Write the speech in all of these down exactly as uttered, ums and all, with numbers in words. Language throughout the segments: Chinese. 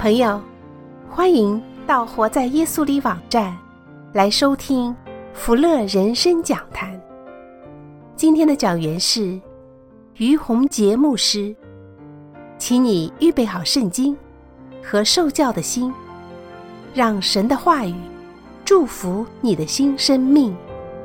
朋友，欢迎到活在耶稣里网站来收听福乐人生讲坛。今天的讲员是于洪杰牧师，请你预备好圣经和受教的心，让神的话语祝福你的新生命。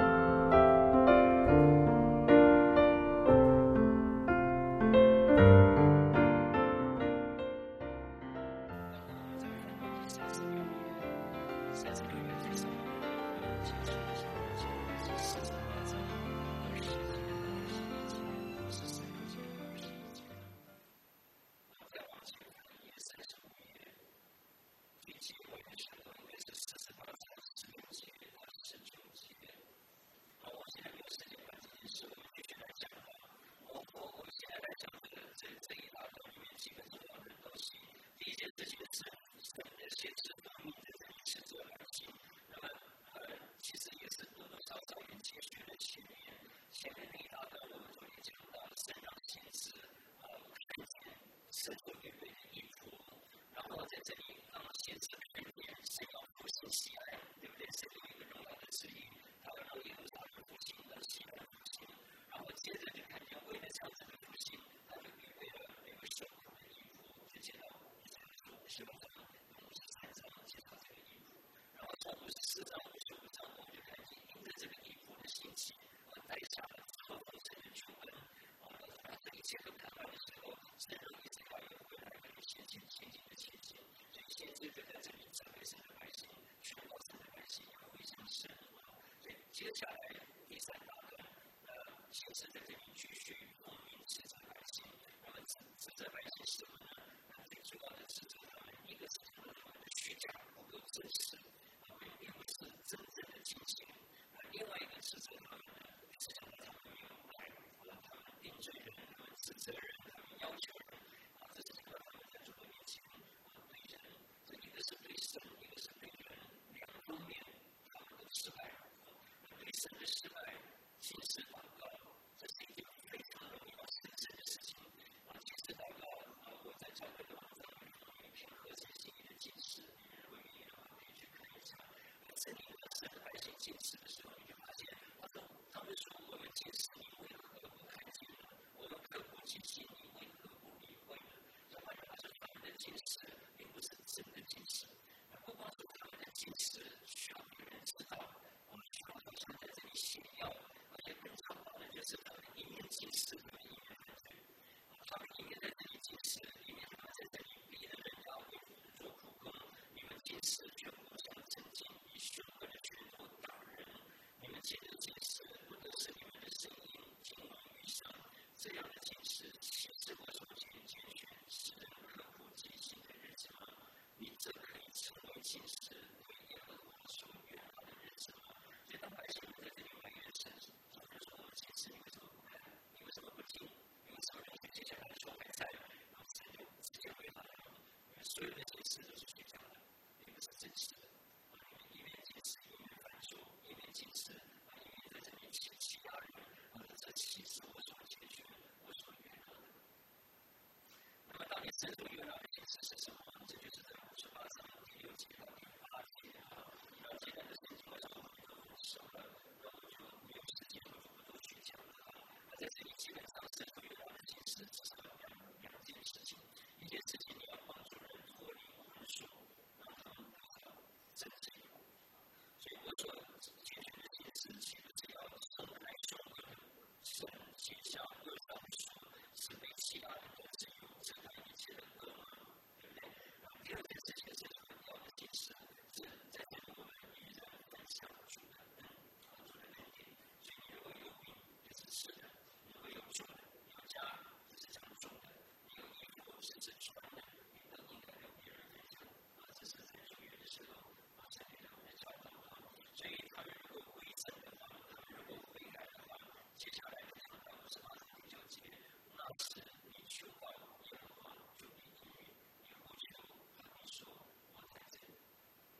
接下来第三大段，呃，先是在这里继续说明斥责百姓。那么斥责百姓什么呢？最主要的斥责他们，一个是他们的虚假不够真实，并不是真正的敬虔；另外一个斥责他们呢，是讲他们没有爱，他们定罪人，他们指责人，他们要求人，啊，这是讲到他们在主的面前对人，这一个是对神，一个是对人，两方面他们都失败。对神的失败，禁食祷告，这是一件非常容易神圣的事情。啊，禁食祷告，啊，我在教会的网站里面有一篇合成心意的禁食，如果你的话可以去看一下。在你们神的百姓禁食的时候，你就发现，他说，他们说我们禁食，你为何不看见呢？我们刻苦禁食，你为何不理会呢？这换句话说，他们的禁食并不是真的禁食。不光是他们的禁食需要别人知道。好像在这里炫耀，而且更糟糕的就是他们一面禁食，他们一面犯罪。他们一面在这里禁食，一面他们在这里逼着人要为主做苦工。你们禁食却互相争竞，以凶恶的拳头打人。你们借着禁食，不都是你们的声音听闻于上？这样的禁食，岂是我所拣拣选使人刻苦己心的日子吗？你这可以成为禁食，为耶和华所悦纳的日子吗？所以当百姓们在这里埋怨神，他们说：“我们禁食，你为什么不看？你为什么不听？你为什么让接下来说还在？”然后神就直接回答他们：“所有的禁食都是虚假的，并不是真实的。一面禁食，一面犯错；一面禁食，一面在这里欺欺压人。这岂是我所拣选、我所悦纳的？”那么，当你神所悦纳的禁食是什么？这就是在五十八章第六节到第八节啊。然后，这段的圣经为什么我们都很熟了？那我就没有时间，我就不多去讲了啊。那在这里基本上神所悦纳的禁食至少有两两件事情。一件事情，你要帮助人脱离困束，让他们得到真正有。所以我所解决的禁食，其实只要生来凶恶的神写下恶上书，是被欺压的人自由，遮盖一切的恶魔，对不对？然后第二件事情是很要的禁食，是在这里我们与人分享主的恩，主的恩典。所以你如果有饼，就是吃的；如果有住的，有家，就是讲住的；你有衣服，是指穿的，你都应该跟别人分享。啊，这是在主日的时候啊，才给他们的教导啊。所以他们如果归正的话，他们如果悔改的话，接下来的讲到五十八章第九节，那时你求告耶和华，就必应允；你呼求，他必说：“我在这里。”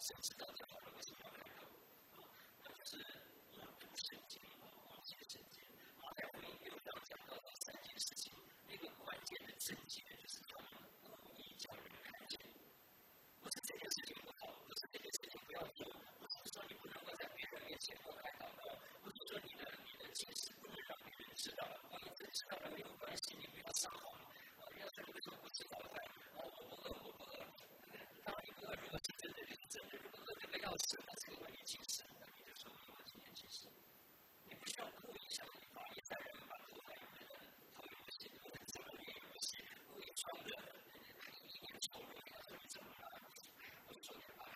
神知道这条路为什么要开口，那就是我读圣经，我写圣经。马太福音六章讲到了三件事情，那个关键的症结就是他们故意叫人看见。不是这件事情不好，不是这件事情不要做，不是说你不能够在别人面前公开祷告，不是说你的你的见识不能让别人知道，我们知道了没有关系，你不要撒谎。要说你为什么不吃早饭？我不饿，我不饿。当你不饿，如果是真的，就是真的；如果饿得个要死，那这个问题其实，那你就说明我今天其实，你不需要故意想你把一代人把头发有的人头有一些，或者怎么也有一些故意装的，一脸丑陋，要说你怎么了？我就说你吧，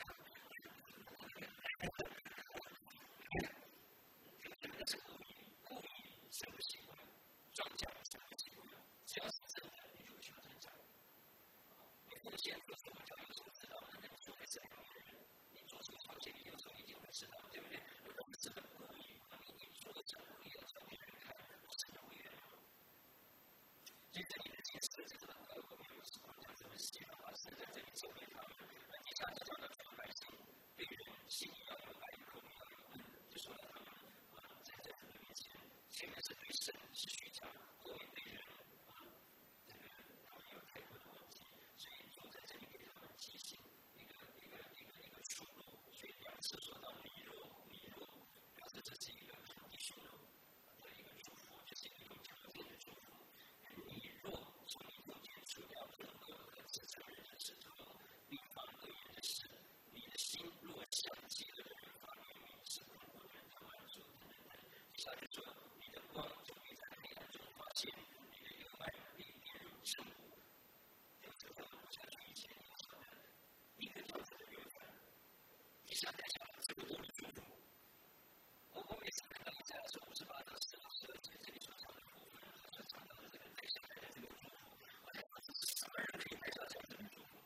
这是故意，故意是不行的，装假是不行的，只要是真的，你就不需要真假。你奉献做什么叫有所知道，那你做给什么样的人？你做什么条件，你有时候一定会知道，对不对？如果你真的故意，你做的这样故意要让别人看，我真的会原谅。所以在你的解释这个和我们有什么叫做希望啊？是在这里责备他们，那底下就讲到这个百姓对人心里要有爱，口里要有恩，就说了他们啊，在这个面前，前面是对神是虚假，后面对人啊，这个他们有太多的问题，所以就在这里给他们提醒一个一个一个一个出路。所以两次说到离弱离弱，表示这是一个弟兄的一个祝福，就是一种条件的祝福。你若从你中间除掉任何和自残人的石头，并放恶言的事，你的心若像极了人发明明是恐怖人的满足等等等。接下来说，你的光就会在黑暗中发现，你的幽暗必变入正午。有这个我下去以前你讲的一个这样子的约法，你想再想这个多么祝福。我我每次看到你在说五十八到十十二节这里所讲的部分，所讲到的这个带下来的这个祝福，我想这是什么人可以带下这样的祝福？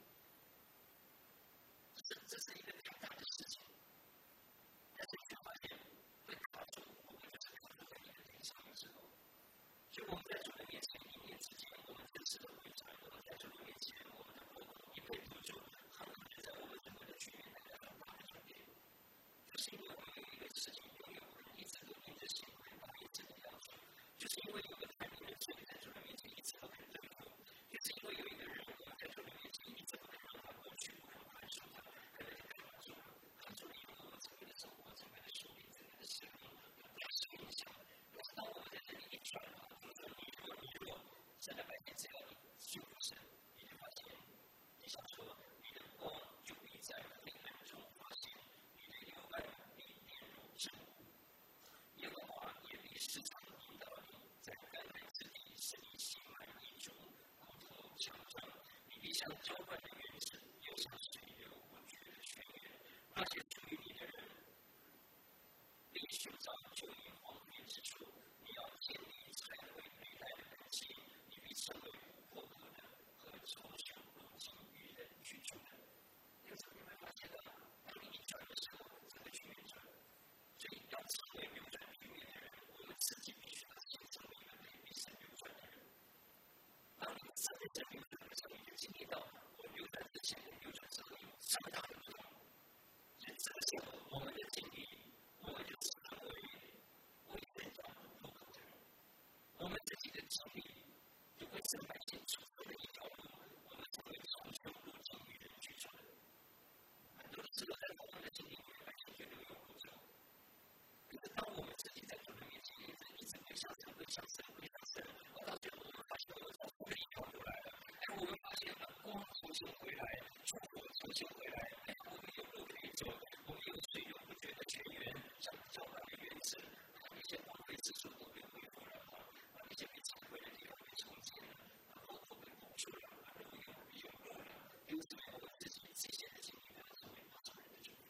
这这是一个挺大的事情，但是你发现会卡住，我们就是卡住在你的内心之后。所以我们在主的面前一念之间，我们真实的会长，我们在主的面前，我们的国一被堵住，很可能在我们整个的局面带来很大的转变。就是因为我们有一个事情拥有人一直都盯着心，然后一直的要求，就是因为有个太平的罪在主的面前一直都很对付，就是因为有一个人我们在主的面前一直不能让他过去，不能宽恕他，可能就看住了，看住了以后，我们整个的生活、整个的生命、整个的生命有大受影响。但是当我们在这里一转啊，就是说你若你若神的百姓只要你信服神，你就发现你想说你的光就必在黑暗中发现。幽暗必变入正午，耶和华也必时常引导你，在橄榄之地使你心满意足，骨头强壮。你必像浇灌的园子，又像水流不绝的泉源。那些属于你的人，必寻找救你荒废之处。你要建立拆毁历代的根基，你必成为无破口的和从小入境与人居住的。有时候你会发现到，当你一转的时候，这个局面转，所以要成为扭转局面的人，我们自己必须要先成为一个可以被神扭转的人。当你真的在扭转的时候，你就经历到我扭转之前跟扭转之后有这么大的不同。所以这个时候，我们的经历，我们就只能为为人家不可的人，我们自己的经历就会成百姓出的一条路，我们才会从小入境与人居住的。很多时候在我们的经历里面，百姓觉得有不足。可是当我们自己在主的面前一直一直归向神、归向神、归向神，我到最后我们发现我们从的一条路来了。哎，我们发现了光重新回来，出口重新回来。哎，我们有路可以走，我们有水流不绝的泉源，像浇灌的园子，那些荒废之处都被恢复了，把那些被摧毁的地方被重建了，然后都被补出了，路有有路了。因此，我们自己这些的经历呢，成为多少人的祝福。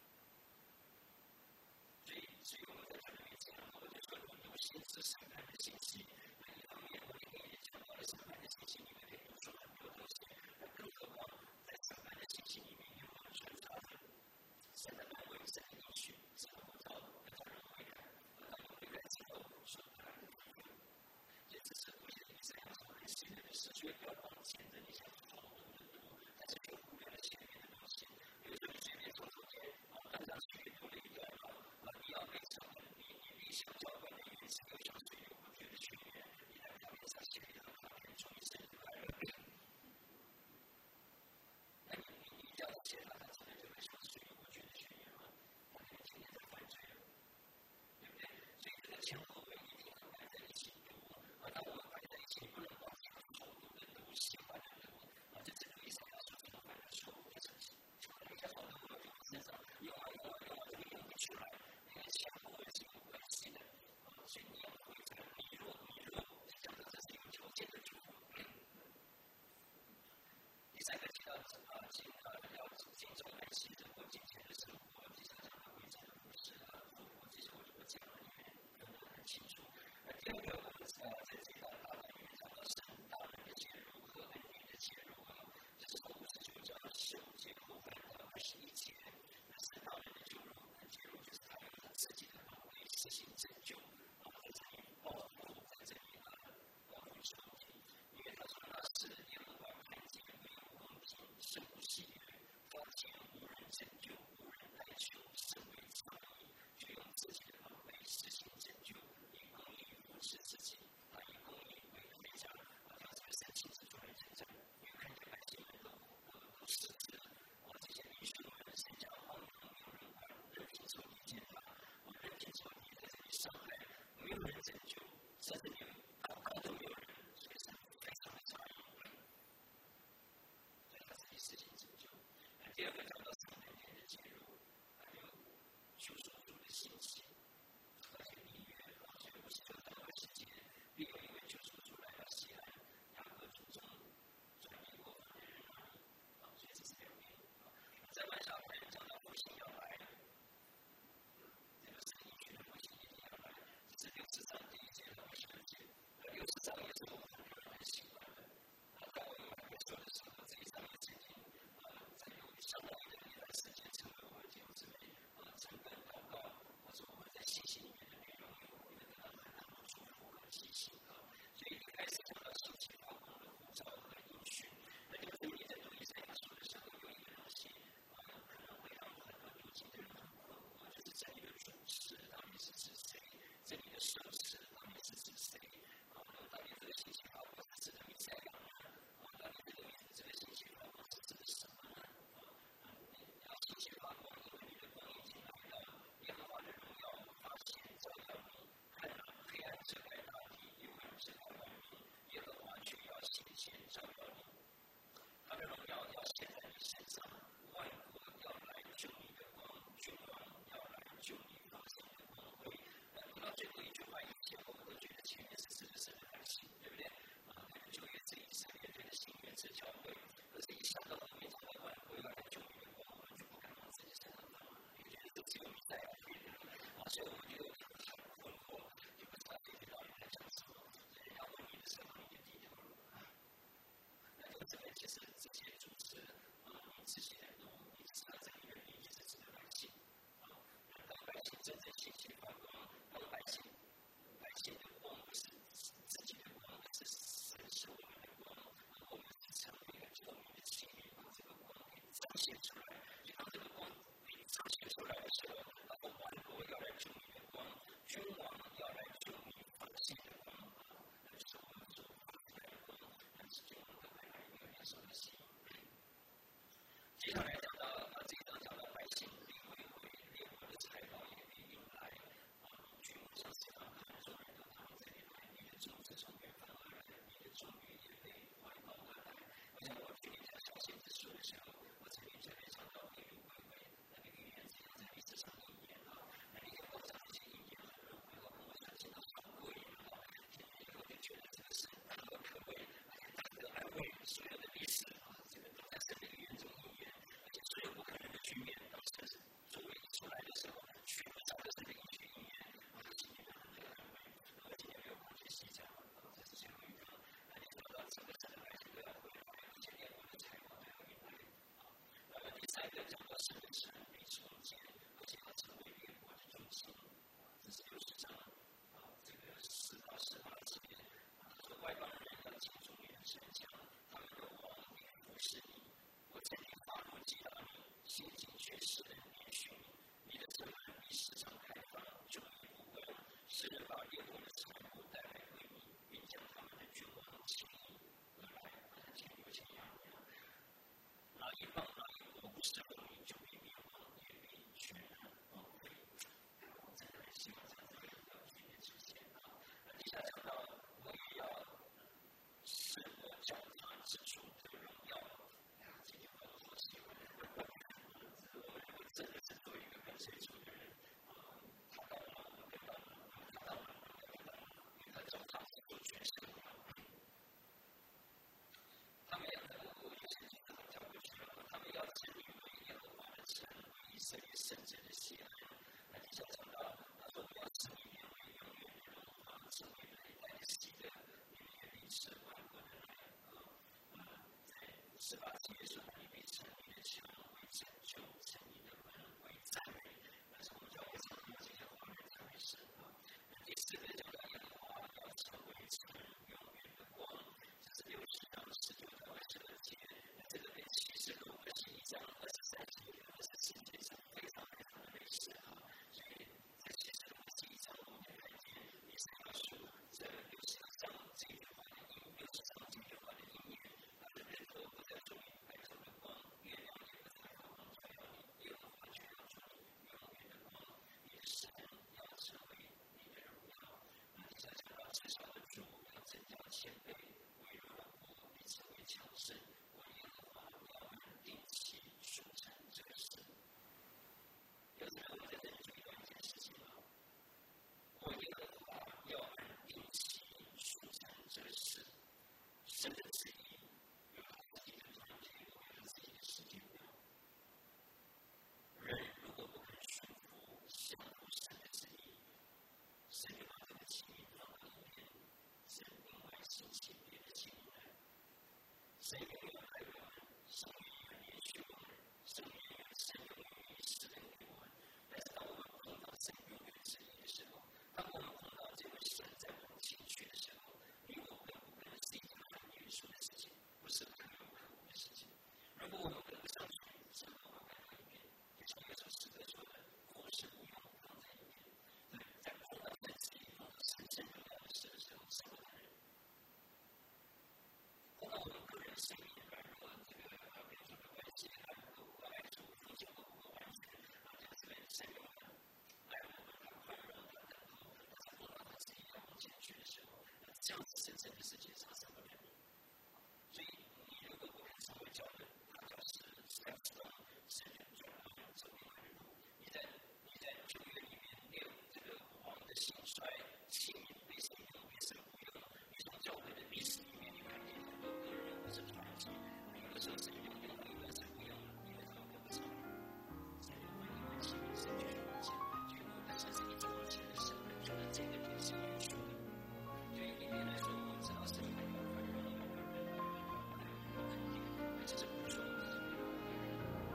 所以，所以我们在主的面前，我们就说你有先知审判的信息。那一方面，我们也讲到了审判的信息里面可以读出很多东西。那更何况在审判的信息里面有穿插着神的安慰、神的应许、神的呼召，要他人悔改，而他们悔改之后所带来的祝福。也只是为了以赛亚所很信任的事，所以不要往前的你想好多的多，但是又忽略了前面的东西。比如说你前面说昨天啊， 所以你要会这个你若你若讲的这是一个条件的祝福。第三个提到啊，敬啊要敬重爱惜人或金钱的生活，第三讲到规则的服饰啊，我这些我我讲的里面分得很清楚。那第二个我们啊在这道大论里面讲到神大人的介入和恩典的介入啊，这是从五十九章十五节后半到二十一节，那神大人的介入介入就是他用他自己的能力实行拯救啊，在这里报复，在这里啊报复仇敌，因为他说那是耶和华看见没有公平，甚不喜悦，发现无人拯救，无人来求，甚为诧异，就用自己的能力实行拯救，以公义扶持自己，他以公义为盔甲，啊，他才神亲自出来征战，因为看见百姓们都都都失职了，啊，这些领袖们神将荒唐没有人管，任凭仇敌践踏，啊，任凭仇敌在这里伤害，没有人拯救，甚至连祷告都没有人，所以神非常的诧异，所以他自己实行拯救。那第二个讲到上半天的介入，还有救赎主的信息，而且里面啊，所以五十九到二十节，必有一位救赎主来到西安，雅各族中转移过犯的人那里，啊，所以这是两边啊。在晚上还讲到复兴要来，这个神应许的复兴一定要来，这是六十章第一节到二十二节，而六十章也是我们很多人很喜欢的。啊，当我们还没说的时候，这一章也曾经啊，在有相当的一段时间成为我们弟兄姊妹啊成本祷告，或者我们在信息里面的内容有我们得到很大的祝福和提醒啊。所以一开始讲到信息发光的呼召和应许，那就分别在读以赛亚书的时候有一个东西啊，可能会让很多读经的人很困惑，就是这里的主持到底是指谁？这里的受持到底是指谁？啊，到底这个信息发光是指的以赛亚呢？啊，到底这个这个信息发光是指的什么呢？啊，要信息发光，因为你的光已经来到，耶和华的荣耀发现照耀你，看啊，黑暗遮盖大地，幽暗遮盖万民，耶和华却要显现照耀你，他的荣耀要显在你身上，万国要来救你的光，君王要来救你发现的光辉。那读到最后一句话以前，我们都觉得前面是指的神的百姓，对不对？啊，对的旧约是以色列，对的新约是教会。可是，一想到后面讲到万国要来救你的光，我们就不敢往自己身上放了，因为觉得这只有弥赛亚可以的啊，所以我们就很困惑，就不知道这些到底在讲什么。所以要问你的时候，你就低头了。那就这边其实这些主持啊，你自己来读，你知道这里面你也是指的百姓啊，当百姓真正信心发光，当百姓百姓的光不是自己的光，而是神是我们的光，我们是成为一个透明的器皿，把这个光给彰显出来。就当这个光给彰显出来的时候，然后万国要来救你的光，君王要来救你发现的光，那就是我们所发出来的光，那是君王的来一个联手的心。接下来讲到啊，这一章讲到百姓立为为列国的财宝也必引来啊，君王向四方看众人都他们这里来，你的种子从远方而来，你的种鱼也被外包而来。我想我去年讲小先知书的时候，我曾经特别讲到那个归回那个预言怎样在历史上应验啊，那你看我讲这些应验很多回头跟我讲见到小过瘾啊，听了以后就觉得这个是大可可畏，而且大可安慰所有的历史啊，这个都在神的预言中应验，而且所有不可能的局面，当时作为出来的时候，全部照着神的应许应验，我就心里面很安慰。我今天没有空去细讲，这是最后一章，那你说到整个神的百姓都要回来，而且连我的财宝都要引来啊。呃，第三个讲到神的神被重建，而且要成为列国的中心啊，这是六十章啊，这个四到十八节啊，他说外邦人要进入你的城墙，他们的王也服侍你。我曾经发怒击打你，心境却使人怜恤你。你的城门比市场开放，众义不关，使人把列国的财物带来归你，并将他们的君王请你而来，把他千有千样样。哪一方哪一国不侍奉你，就必灭亡，也必全然荒废。真的很希望这样子的一个局面出现啊。那接下来讲到我也要使我脚踏之处得荣耀。今天我好喜欢，我们如果真的是做一个跟随主的人啊，他到哪我们跟到哪，他到哪我们跟到深深的喜爱。那底下讲到，他说不要成为永远永远的荣华，成为来来喜的，你们也必吃万国的来喝。啊，在十八节说，你必称你的墙为拯救，称你的门为赞美。但是我们教会常用这些话来赞美神啊。第四个讲到耶和华要成为城永远的光，这是六十章十九到二十二节。这个跟启示录二十一章二十三节、二十四节上非常非常的类似啊。所以在启示录二十一章我们看见以赛亚书这六十章这一句话的意六十章这句话的意念，它的日头不再作为白昼的光，月亮也不再发光照耀你，耶和华却要做你永远的光，你的神要成为你的荣耀。那底下讲到至少的主要增加谦卑，为荣耀国必成为强盛。有时候我在这里注意到一件事情啊，我耶和华要按定期舒展这事，神的旨意有他自己的团体，有他自己的时间表。人如果不肯顺服、降服神的旨意，神就把这个旨意放到里面，神另外兴起别的旨意来。神拥有爱我们，神永远连续我们，神永远神永远以世人给我们。但是当我们碰到神永远旨意的时候，当我们碰到这位神在我们前去的时候，你我跟不跟是一件很严肃的事情，不是很有可能的事情。如果我们跟不上去，神把我摆在一边，就像有首诗歌说的，或是无用放在一边。对，在碰到神旨意、碰到神圣荣耀的事的时候，是不可能。碰到我们个人生命软弱，这个啊，比如说关系啊，不够爱主，奉献不够完全。神永远爱我们，他宽容，他等候，他在碰到他自己要往前去的时候，那这样子神圣的事情发生不了。所以你如果不肯成为教人，他就是是要知道神的转换走另外的路。你在你在旧约里面练这个王的兴衰，器皿为神用，为神不用。你从教会的历史里面，你看见很多个人或是团体，有的时候神用，用了有的神不用了，因为他们跟不上。神就去往前，所以我们神是一直往前的神，觉得这个点是约束的。对于一边来说，我们知道神还有宽容，还有忍耐，还有肯定，而且是不说自己没有为人。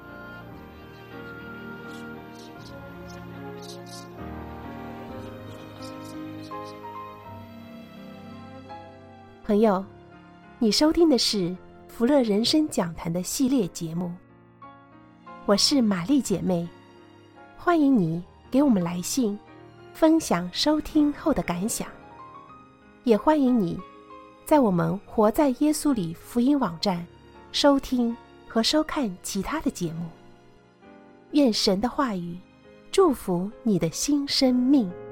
说的信心，真的有信心，说到神是有信心。 朋友，你收听的是福乐人生讲坛的系列节目，我是玛丽姐妹。欢迎你给我们来信，分享收听后的感想。也欢迎你在我们活在耶稣里福音网站收听和收看其他的节目。愿神的话语祝福你的新生命。